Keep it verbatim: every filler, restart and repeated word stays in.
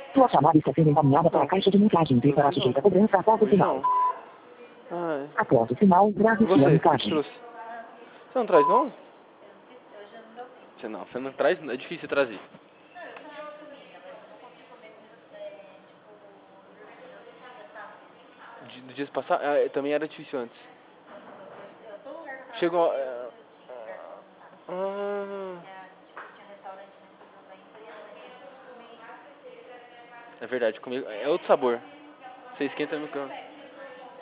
Sua chamada está sendo encaminhada para a caixa de mensagem e será sujeita a cobrança após o sinal. Ai. Após o sinal, grave sua Você, que mensagem. trouxe? Você não traz não? Você não, você não traz, é difícil trazer. De, do dias passados, ah, também era difícil antes. Chegou. É, ah, é verdade, comigo é outro sabor. Você esquenta no canto.